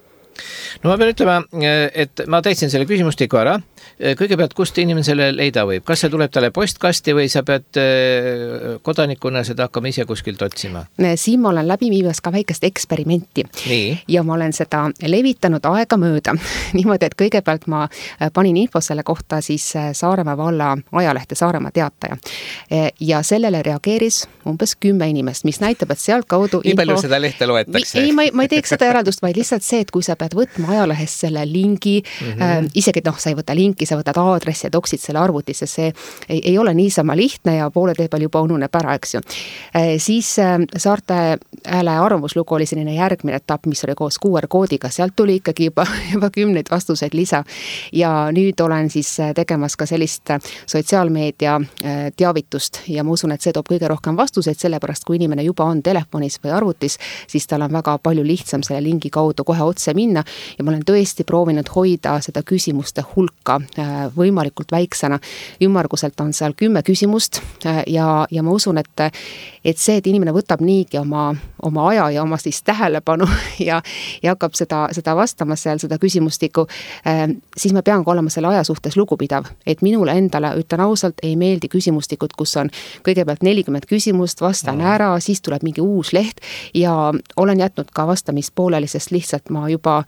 No ma pean ütlema, et ma täitsin selle küsimustiku ära. Kõigepealt, kust inimene selle leida võib? Kas see tuleb talle postkasti või sa pead kodanikuna seda hakkama ise kuskilt otsima? Siin ma olen läbi viimas ka väikest eksperimenti. Nii. Ja ma olen seda levitanud aega mööda. Niimoodi, et kõigepealt ma panin info selle kohta siis Saaremaa valla ajalehte Saaremaa Teataja. Ja sellele reageeris umbes kümme inimest, mis näitab, et sealt kaudu nii info... palju seda lehte loetakse? Ei, ma ei, ma ei teeks seda järeldust, vaid lihtsalt see, et kui sa pead võtma ajalehest selle lingi, mm-hmm. äh, isegi noh, sa ei võta linki, sa võtad aadressi ja toksid selle arvutisse, see ei, ei ole niisama lihtne ja poole tee peal juba ununeb ära, eks ju. Äh, siis äh, Saarte Hääle arvamuslugu oli selline järgmine etapp, mis oli koos Q R-koodiga, sealt tuli ikkagi juba, juba kümneid vastuseid lisa ja nüüd olen siis tegemas ka sellist sotsiaalmeedia teavitust ja ma usun, et see toob kõige rohkem vastuseid, sellepärast kui inimene juba on telefonis või arvutis, siis tal on väga palju lihtsam selle lingi kaudu kohe otse minna ja ma olen tõesti proovinud hoida seda küsimuste hulka võimalikult väiksena. Ümmarguselt on seal kümme küsimust ja, ja ma usun, et, et see, et inimene võtab niigi oma, oma aja ja oma siis tähelepanu ja, ja hakkab seda, seda vastama seal, seda küsimustikku, siis ma pean ka olema selle aja suhtes lugupidav. Et minule endale, ütlen ausalt, ei meeldi küsimustikud, kus on kõigepealt nelikümmend küsimust, vastan ära, siis tuleb mingi uus leht ja olen jätnud ka vastamist pooleli, sest lihtsalt ma juba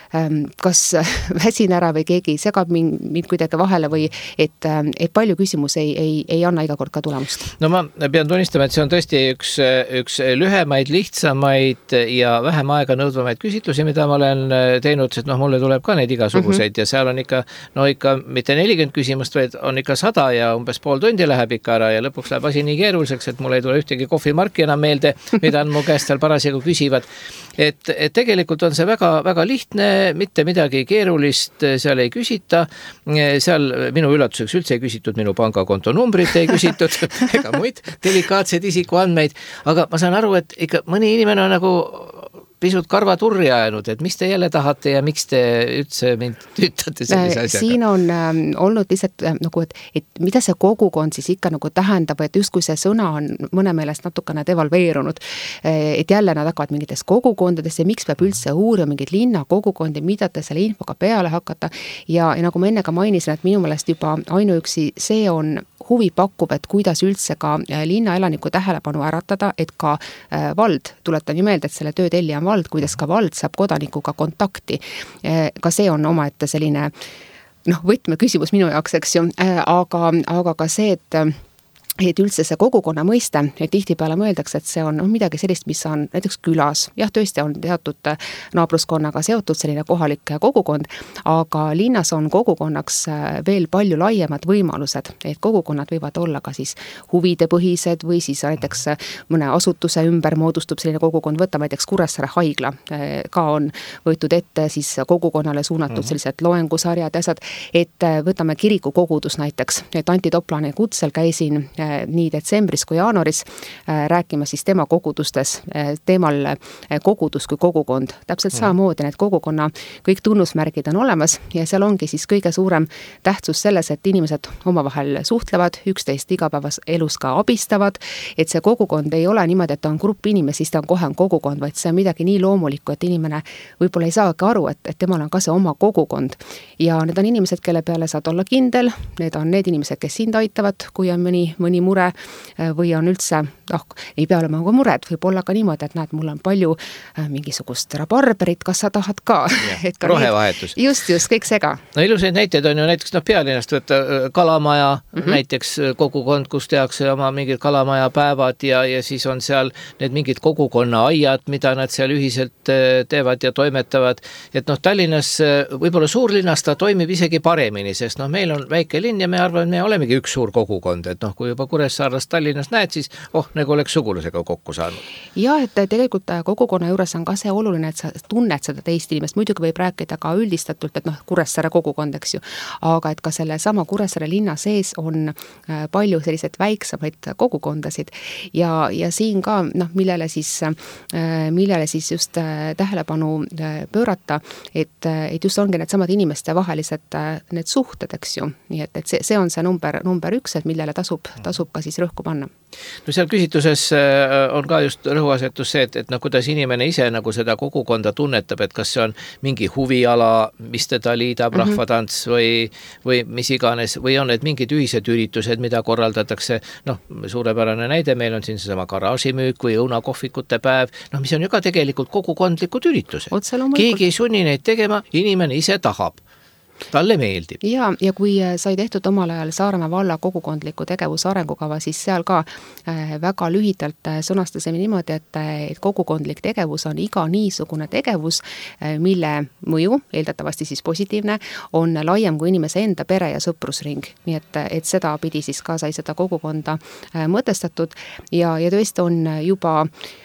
kas väsin ära või keegi segab mind, mind kuidagi vahele või et, et palju küsimus ei, ei, ei anna iga kord ka tulemust. No ma pean tunnistama, et see on tõesti üks, üks lühemaid, lihtsamaid ja vähem aega nõudvamaid küsitlusi, mida ma olen teinud, sest noh, mulle tuleb ka neid igasuguseid mm -hmm. ja seal on ikka, no ikka mitte nelikümmend küsimust, vaid on ikka sada ja umbes pool tundi läheb ikka ära ja lõpuks läheb asi nii keeruliseks, et mul ei tule ühtegi kohvimarki enam meelde, mida on mu käest seal parasjagu küsivad. Et, et tegelikult on see väga, väga lihtne, mitte midagi keerulist seal ei küsita, seal minu üllatuseks üldse ei küsitud minu pangakonto numbrit, ei küsitud ega muid delikaatseid isikuandmeid, aga ma saan aru, et ikka mõni inimene on nagu pisut karva turri ajanud, et mis te jälle tahate ja miks te üldse mind tüütate sellise asjaga? Siin on äh, olnud lihtsalt äh, nagu, et, et mida see kogukond siis ikka nagu tähendab, et justkui see sõna on mõne meelest natukene devalveerunud, et jälle nad hakkavad mingitest kogukondadest ja miks peab üldse uurima mingid linna kogukondi, mida te selle infoga peale hakata ja, ja nagu ma enne ka mainisin, et minu meelest juba ainuüksi see on huvi pakub, et kuidas üldse ka linna elaniku tähelepanu äratada, et ka vald, tuletan ju meelde, et selle töö tellija on vald, kuidas ka vald saab kodanikuga kontakti. Ka see on omaette selline noh, võtmeküsimus minu jaoks, eks ju, aga, aga ka see, et et üldse see kogukonna mõiste, et tihtipeale mõeldakse, et see on no, midagi sellist, mis on näiteks külas. Jah, tõesti on teatud naabruskonnaga seotud selline kohalik kogukond, aga linnas on kogukonnaks veel palju laiemad võimalused, et kogukonnad võivad olla ka siis huvide põhised või siis näiteks mõne asutuse ümber moodustub selline kogukond, võtta näiteks Kuressaare haigla, ka on võetud ette siis kogukonnale suunatud sellised loengusarjad ja asjad, et võtame kirikukogudus näiteks, et Anti Toplane kutsel käisin nii detsembris kui jaanuaris rääkima siis tema kogudustes teemal kogudus kui kogukond. Täpselt samamoodi need kogukonna kõik tunnusmärgid on olemas ja seal ongi siis kõige suurem tähtsus selles, et inimesed omavahel suhtlevad, üksteist igapäevas elus ka abistavad, et see kogukond ei ole niimoodi, et on grupp inimesi, siis ta on kohe on kogukond, vaid see on midagi nii loomulikku, et inimene võib-olla ei saagi aru, et, et temal on ka see oma kogukond. Ja need on inimesed, kelle peale saad olla kindel, need on need inimesed, kes sind aitavad, kui on mõni, mõni mure või on üldse, noh, ei pea olema ka mured, võib olla ka niimoodi, et näed, mul on palju mingisugust rabarberit, kas sa tahad ka? Et ka rohevahetus. Need, just, just, kõik sega. No iluseid näiteid on ju näiteks no, pealinnast võtta kalamaja, mm -hmm. näiteks kogukond, kus tehakse oma mingid kalamaja päevad ja, ja siis on seal need mingid kogukonna aiad, mida nad seal ühiselt teevad ja toimetavad. Et noh, Tallinnas, võib-olla suurlinnas ta toimib isegi paremini, sest noh, meil on väike linn ja me arvame, me olemegi üks suur kogukond, et noh, kui juba Kuressaarest Tallinnas näed, siis oh, nagu oleks sugulasega kokku saanud. Ja, et tegelikult kogukonna juures on ka see oluline, et sa tunned seda teist inimest, muidugi võib rääkida ka üldistatult, et noh, Kuressaare kogukond, eks ju, aga et ka selle sama Kuressaare linna sees on palju selliseid väiksemaid kogukondasid ja, ja siin ka, noh, millele siis, millele siis just tähelepanu pöörata, et, et just ongi need samad inimeste vahelised need suhted, eks ju, nii et, et see, see on see number, number üks, et millele tasub, tasub ka siis rõhku panna. No seal küsitluses on ka just rõhuasetus see, et, et no kuidas inimene ise nagu seda kogukonda tunnetab, et kas see on mingi huviala, mis teda liidab, mm -hmm. rahvatants või, või mis iganes, või on need mingid ühised üritused, mida korraldatakse, noh, suurepärane näide, meil on siin seesama garaažimüük või õunakohvikute päev, noh, mis on ju ka tegelikult kogukondlikud üritused. Keegi ei sunni neid tegema, inimene ise tahab. Talle meeldib. Ja, ja kui sai tehtud omal ajal Saaremaa valla kogukondliku tegevuse arengukava, siis seal ka väga lühidalt sõnastasime niimoodi, et, et kogukondlik tegevus on iga niisugune tegevus, mille mõju, eeldatavasti siis positiivne, on laiem kui inimese enda pere ja sõprusring. Nii et, et seda pidi siis ka sai seda kogukonda mõtestatud ja, ja tõesti on juba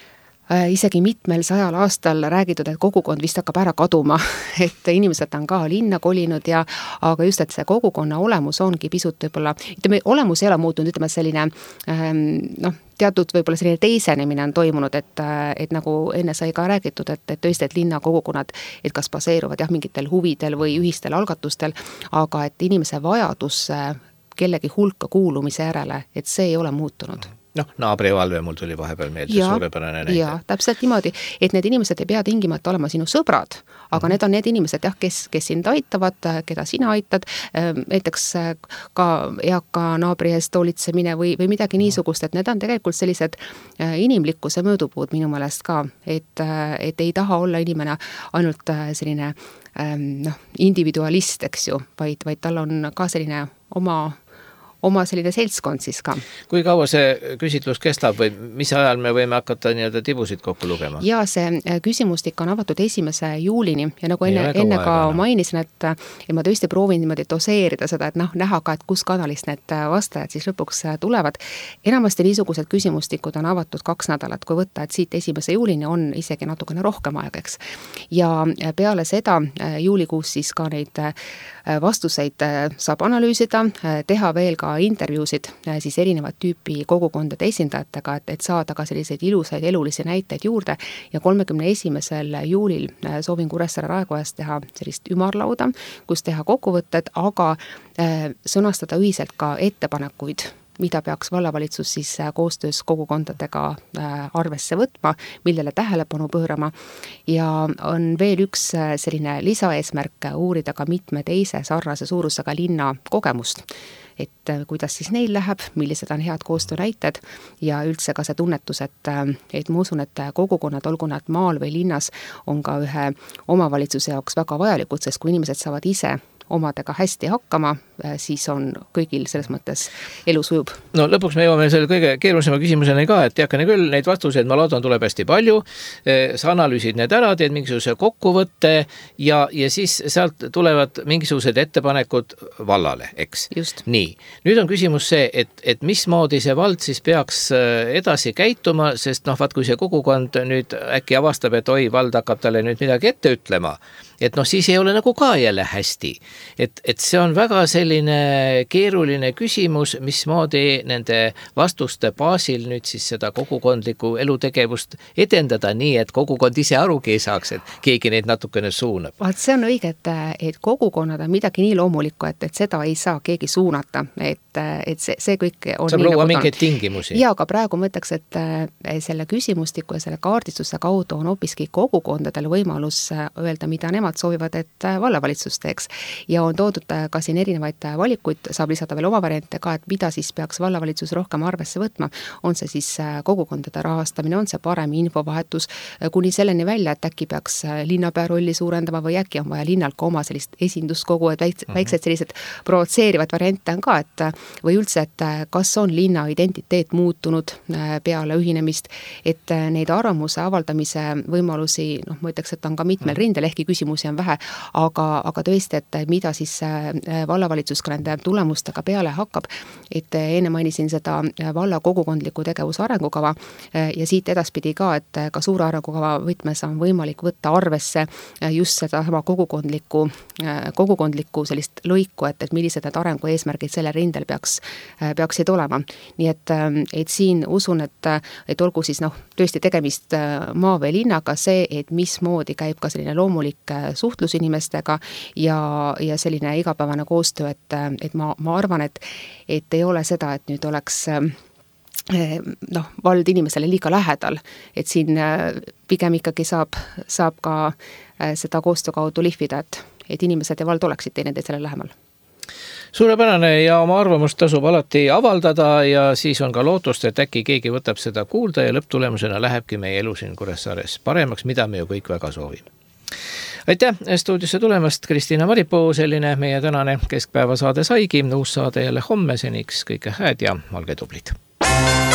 isegi mitmel sajal aastal räägitud, et kogukond vist hakkab ära kaduma, et inimesed on ka linna kolinud ja aga just, et see kogukonna olemus ongi pisut võib-olla, ütleme, olemus ei ole muutunud, ütleme selline noh, teatud võib-olla selline teisenemine on toimunud, et, et nagu enne sai ka räägitud, et, et tõesti, et linna kogukonnad, et kas baseeruvad jah, mingitel huvidel või ühistel algatustel, aga et inimese vajadus kellegi hulka kuulumise järele, et see ei ole muutunud. Noh, naabrivalve mul tuli vahepeal meelde, ja, suurepärane näide. Ja, täpselt niimoodi, et need inimesed ei pea tingimata olema sinu sõbrad, aga mm-hmm. need on need inimesed, jah, kes, kes sind aitavad, keda sina aitad, näiteks ka eaka naabri eest hoolitsemine või, või midagi mm-hmm. niisugust, et need on tegelikult sellised inimlikkuse möödupuud minu meelest ka, et, et ei taha olla inimene ainult selline noh, individualist, eks ju, vaid, vaid tal on ka selline oma oma selline seltskond siis ka. Kui kaua see küsitlus kestab või mis ajal me võime hakata nii-öelda tibusid kokku lugema? Ja see küsimustik on avatud esimese juulini ja nagu enne, ja enne ka aega, mainisin, et, et ma tõesti proovin niimoodi doseerida seda, et noh, näha ka, et kus kanalist need vastajad siis lõpuks tulevad. Enamasti niisugused küsimustikud on avatud kaks nädalat, kui võtta, et siit esimese juulini on isegi natukene rohkem aega, eks. Ja peale seda juulikuus siis ka neid vastuseid saab analüüsida, teha veel ka intervjuusid siis erinevat tüüpi kogukondade esindajatega, et, et saada ka selliseid ilusaid elulisi näiteid juurde ja kolmekümne esimesel juulil soovin Kuressaare raekojas teha sellist ümarlauda, kus teha kokkuvõtted, aga sõnastada ühiselt ka ettepanekuid, mida peaks vallavalitsus siis koostöös kogukondadega arvesse võtma, millele tähelepanu pöörama ja on veel üks selline lisaeesmärk uurida ka mitme teise sarnase suurusega linna kogemust, et kuidas siis neil läheb, millised on head koostöönäited ja üldse ka see tunnetus, et, et ma usun, et kogukonnad, olgu nad maal või linnas, on ka ühe omavalitsuse jaoks väga vajalikud, sest kui inimesed saavad ise omadega hästi hakkama, siis on kõigil selles mõttes elu sujub. No lõpuks me jõuame selle kõige keerulisema küsimuseni ka, et teakene küll, neid vastuseid ma loodan tuleb hästi palju, sa analüüsid need ära, teed mingisuguse kokkuvõtte ja, ja siis sealt tulevad mingisugused ettepanekud vallale, eks? Just. Nii, nüüd on küsimus see, et, et mismoodi see vald siis peaks edasi käituma, sest noh, vaat kui see kogukond nüüd äkki avastab, et oi, vald hakkab talle nüüd midagi ette ütlema, et noh, siis ei ole nagu ka jälle hästi. Et, et see on väga selline keeruline küsimus, mismoodi nende vastuste baasil nüüd siis seda kogukondlikku elutegevust edendada nii, et kogukond ise arugi ei saaks, et keegi neid natukene suunab. Vaat see on õige, et, et kogukonnad on midagi nii loomulikku, et, et seda ei saa keegi suunata, et, et see, see kõik on saab nii luua nagu mingeid tingimusi. Ja, aga praegu mõtleks, et selle küsimustiku ja selle kaardistuse kaudu on hoopiski kogukondadel võimalus öelda, mida nemad soovivad, et vallavalitsus teeks. Ja on toodud ka siin erinevaid valikuid, saab lisada veel oma variante ka, et mida siis peaks vallavalitsus rohkem arvesse võtma. On see siis kogukondade rahastamine, on see parem infovahetus, kuni selleni välja, et äkki peaks linnapea rolli suurendama või äkki on vaja linnalt ka oma sellist esinduskogu, et väiksed, väiksed sellised provotseerivad variante on ka, et või üldse, et kas on linna identiteet muutunud peale ühinemist, et neid arvamuse avaldamise võimalusi, noh, ma ütleks, et on ka mitmel rindel, ehkki küsimusi on vähe, aga, aga tõesti, et mida siis vallavalitsus ka nende tulemustega peale hakkab, et enne mainisin seda valla kogukondliku tegevuse arengukava ja siit edaspidi ka, et ka suure arengukava võtmes on võimalik võtta arvesse just seda sama kogukondliku, kogukondliku sellist lõiku, et, et millised need arengu eesmärgid selle rindel peaks, peaksid olema. Nii et, et siin usun, et, et olgu siis noh, tõesti tegemist maa või linnaga see, et mismoodi käib ka selline loomulik suhtlus inimestega ja, ja selline igapäevane koostöö, et, et ma, ma arvan, et, et ei ole seda, et nüüd oleks noh, vald inimesele liiga lähedal, et siin pigem ikkagi saab, saab ka seda koostöö kaudu lihvida, et, et inimesed ja vald oleksid teineteisele lähemal. Suurepärane ja oma arvamust tasub alati avaldada ja siis on ka lootust, et äkki keegi võtab seda kuulda ja lõpptulemusena lähebki meie elu siin Kuressaares paremaks, mida me ju kõik väga soovime. Aitäh stuudiosse tulemast, Kristiina Maripuu, selline meie tänane keskpäevasaade saigi, uus saade jälle homme, seniks kõike hääd ja olge tublid.